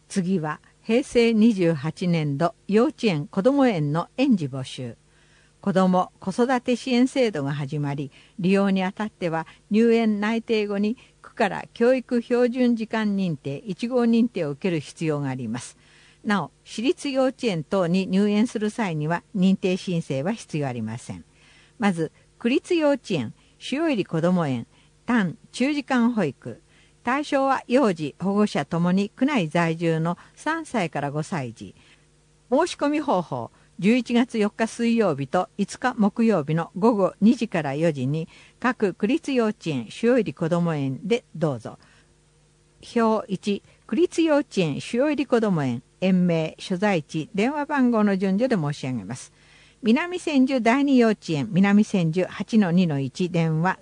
次は平成28年度幼稚園こども園の園児募集。子ども・子育て支援制度が始まり、利用にあたっては入園内定後に区から教育標準時間認定1号認定を受ける必要があります。なお、私立幼稚園等に入園する際には認定申請は必要ありません。まず、区立幼稚園、主与入こども園、短・中時間保育。対象は幼児、保護者ともに区内在住の3歳から5歳児。申し込み方法、11月4日水曜日と5日木曜日の午後2時から4時に各区立幼稚園主与入こども園でどうぞ。表1、区立幼稚園主与入こども園、園名、所在地、電話番号の順序で申し上げます。南千住第二幼稚園、南千住 8-2-1、電話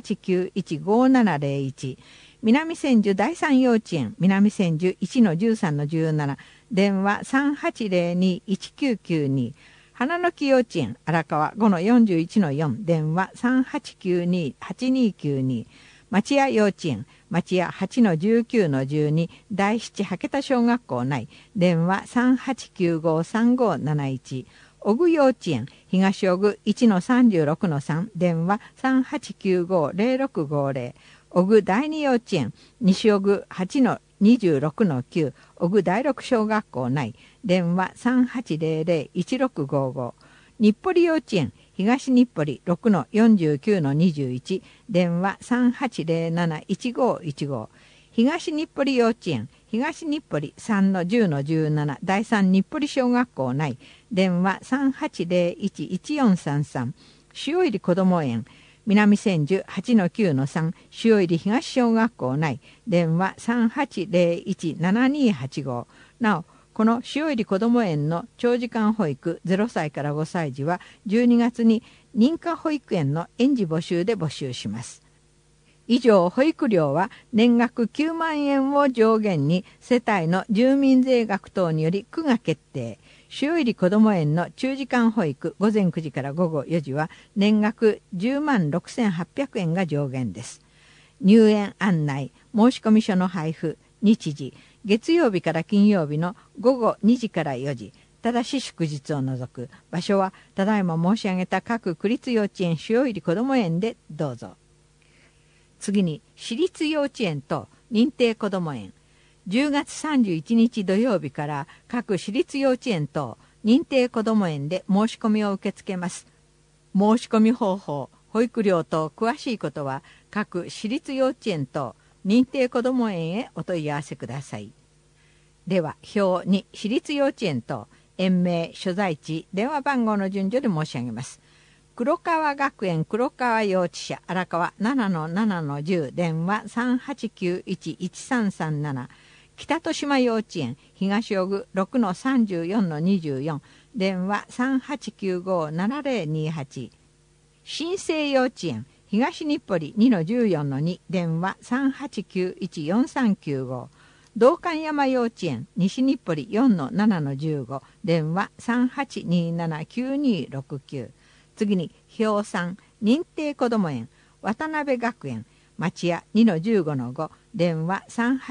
38915701。南千住第三幼稚園、南千住 1-13-17、電話 3802-1992。花の木幼稚園、荒川 5-41-4、電話 3892-8292。町屋幼稚園、町屋 8-19-12、第七羽田小学校内、電話 3895-3571。小具幼稚園、東小具 1-36-3、電話 3895-0650。小具第二幼稚園、西小具 8-26-9、小具第六小学校内、電話 3800-1655。日暮里幼稚園、東日暮里 6-49-21、電話 3807-1515。東日暮里幼稚園、東日暮里 3-10-17、第三日暮里小学校内、電話 3801-1433。主与入こども園、南千住 8-9-3、主与入東小学校内、電話 3801-7285。なお、この主与入こども園の長時間保育0歳から5歳児は12月に認可保育園の園児募集で募集します。以上、保育料は年額9万円を上限に世帯の住民税額等により区が決定。主与入こども園の中時間保育午前9時から午後4時は年額10万6800円が上限です。入園案内、申込書の配布、日時、月曜日から金曜日の午後2時から4時、ただし祝日を除く。場所はただいま申し上げた各区立幼稚園主与入こども園でどうぞ。次に、私立幼稚園と認定こども園。10月31日土曜日から各私立幼稚園と認定こども園で申し込みを受け付けます。申し込み方法、保育料等詳しいことは各私立幼稚園と認定こども園へお問い合わせください。では、表2、私立幼稚園と園名、所在地、電話番号の順序で申し上げます。黒川学園黒川幼稚舎荒川 7-7-10、電話 3891-1337。北豊島幼稚園東小具 6-34-24、電話 3895-7028。新生幼稚園東日暮里 2-14-2、電話 3891-4395。道館山幼稚園西日暮里 4-7-15、電話 3827-9269。次に、表3、認定こども園渡辺学園町屋 2-15-5、電話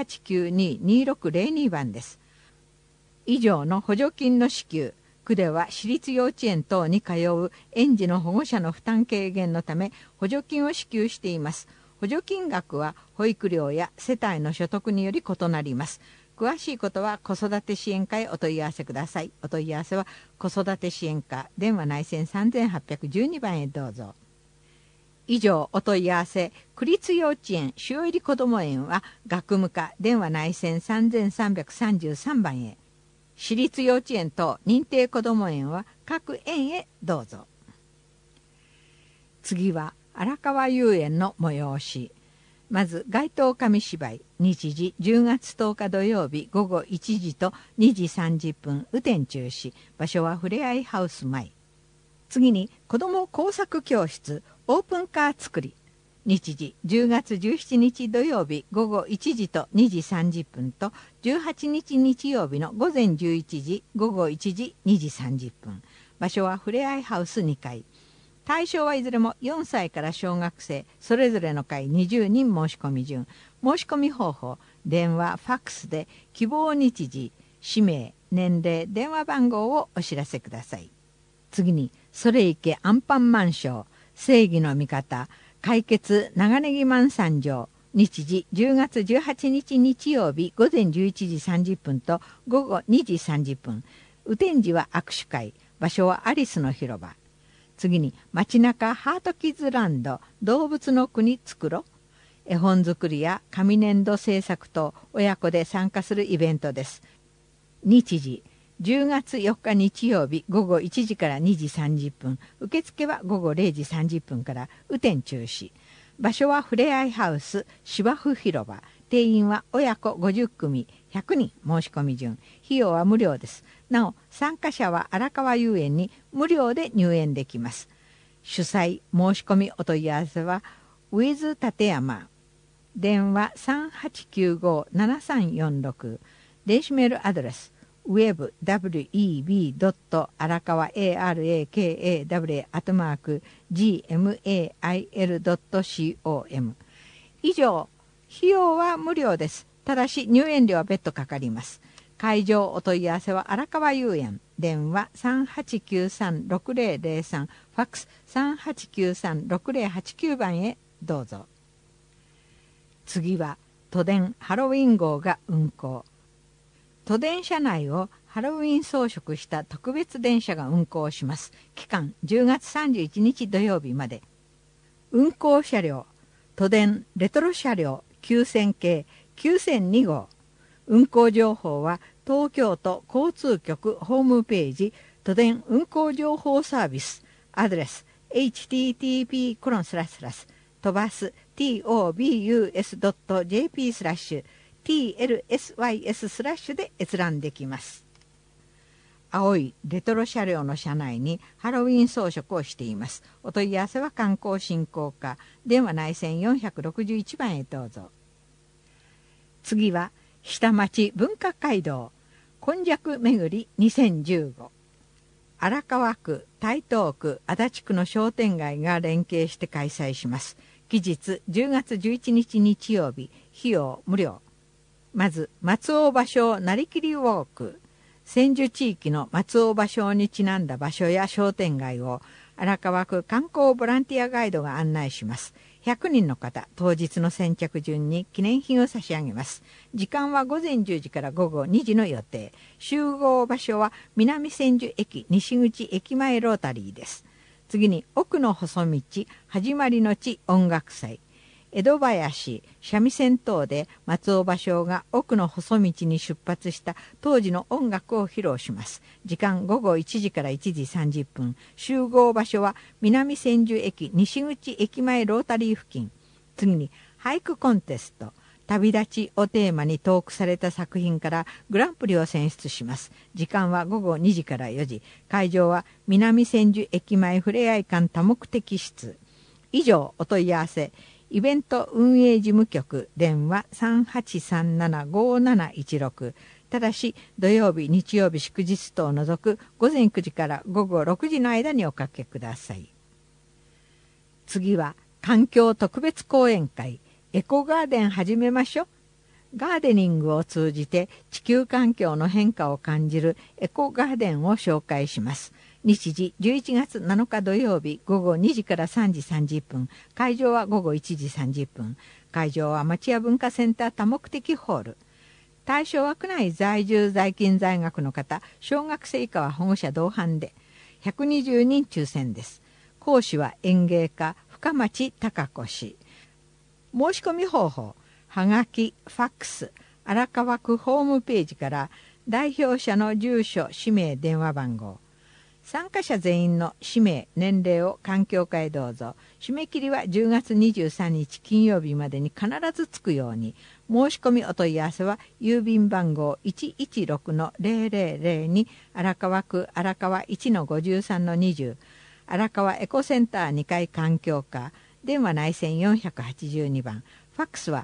3892-2602 番です。以上の補助金の支給、区では私立幼稚園等に通う園児の保護者の負担軽減のため補助金を支給しています。補助金額は保育料や世帯の所得により異なります。詳しいことは子育て支援課へお問い合わせください。お問い合わせは子育て支援課電話内線3812番へどうぞ。以上、お問い合わせ、区立幼稚園主与入こども園は学務課電話内線3333番へ。私立幼稚園と認定こども園は各園へどうぞ。次は荒川遊園の催し。まず街頭紙芝居、日時10月10日土曜日午後1時と2時30分、雨天中止。場所はふれあいハウス前。次に子ども工作教室オープンカー作り。日時10月17日土曜日午後1時と2時30分と18日日曜日の午前11時午後1時2時30分。場所はふれあいハウス2階。対象はいずれも4歳から小学生それぞれの会20人申し込み順。申し込み方法、 電話、ファックスで希望日時、氏名、年齢、電話番号をお知らせください。次に、それいけアンパンマンショー、正義の味方、解決長ネギマン参上、日時10月18日日曜日午前11時30分と午後2時30分。雨天時は握手会、場所はアリスの広場。次に、街中ハートキッズランド、動物の国作ろ。絵本作りや紙粘土制作と親子で参加するイベントです。日時10月4日日曜日午後1時から2時30分。受付は午後0時30分から雨天中止。場所はふれあいハウス芝生広場。定員は親子50組100人申し込み順。費用は無料です。なお参加者は荒川遊園に無料で入園できます。主催申し込みお問い合わせはウィズ立山、電話3895-7346、電子メールアドレスweb.arakawa@gmail.com。 以上、費用は無料です。ただし入園料は別途かかります。会場お問い合わせは荒川遊園、電話3893-6003、ファックス3893-6089番へどうぞ。次は都電ハロウィン号が運行。都電車内をハロウィン装飾した特別電車が運行します。期間10月31日土曜日まで。運行車両、都電レトロ車両9000系9002号。運行情報は東京都交通局ホームページ都電運行情報サービス。アドレス http:// 飛ばす tobus.jp/tlsys/ で閲覧できます。青いレトロ車両の車内にハロウィン装飾をしています。お問い合わせは観光振興課、電話内線461番へどうぞ。次は下町文化街道こんじゃく巡り2015。荒川区、台東区、足立区の商店街が連携して開催します。期日10月11日日曜日、費用無料。まず松尾芭蕉なりきりウォーク。千住地域の松尾芭蕉にちなんだ場所や商店街を荒川区観光ボランティアガイドが案内します。100人の方、当日の先着順に記念品を差し上げます。時間は午前10時から午後2時の予定。集合場所は南千住駅西口駅前ロータリーです。次に奥の細道始まりの地音楽祭。江戸林三味線等で松尾芭蕉が奥の細道に出発した当時の音楽を披露します。時間午後1時から1時30分。集合場所は南千住駅西口駅前ロータリー付近。次に俳句コンテスト。旅立ちをテーマにトークされた作品からグランプリを選出します。時間は午後2時から4時。会場は南千住駅前ふれあい館多目的室。以上、お問い合わせ。イベント運営事務局電話3837-5716。ただし土曜日日曜日祝日等を除く午前9時から午後6時の間におかけください。次は環境特別講演会エコガーデン始めましょ。ガーデニングを通じて地球環境の変化を感じるエコガーデンを紹介します。日時11月7日土曜日午後2時から3時30分。会場は午後1時30分。会場は町屋文化センター多目的ホール。対象は区内在住在勤在学の方、小学生以下は保護者同伴で120人抽選です。講師は園芸家深町貴子氏。申し込み方法、はがき、ファックス、荒川区ホームページから代表者の住所、氏名、電話番号。参加者全員の氏名、年齢を環境課へどうぞ。締め切りは10月23日金曜日までに必ずつくように。申し込みお問い合わせは郵便番号 116-0002 荒川区荒川 1-53-20 荒川エコセンター2階環境課。電話内線482番。ファックスは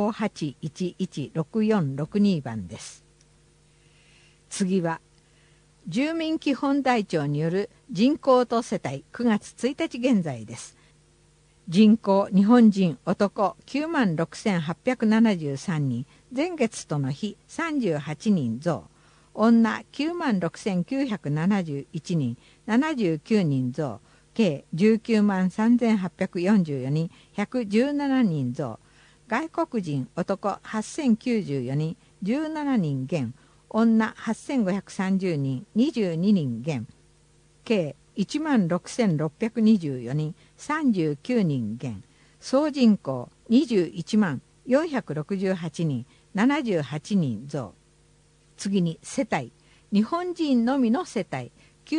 58116462番です。次は住民基本台帳による人口と世帯9月1日現在です。人口日本人男96,873人、 前月との日38人増、女96,971人、79人増、計193,844人、117人増、外国人男8,094人、17人減、女8,530人、22人減、計16,624人、39人減、総人口214,468人、78人増。次に世帯、日本人のみの世帯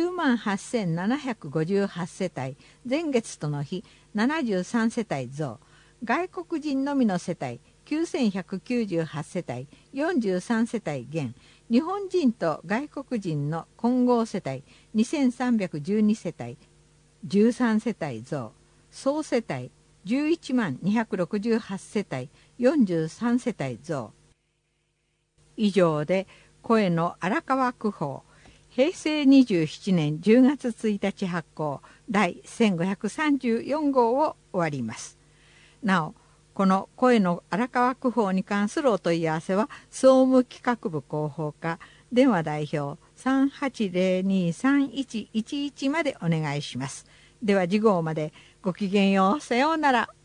98,758世帯、前月との日73世帯増、外国人のみの世帯9,198世帯、43世帯減、日本人と外国人の混合世帯2,312世帯、13世帯増、総世帯11,268世帯、43世帯増。以上で声の荒川区報平成27年10月1日発行第1534号を終わります。なお、この声の荒川区報に関するお問い合わせは総務企画部広報課電話代表3802-3111までお願いします。では次号までごきげんよう。さようなら。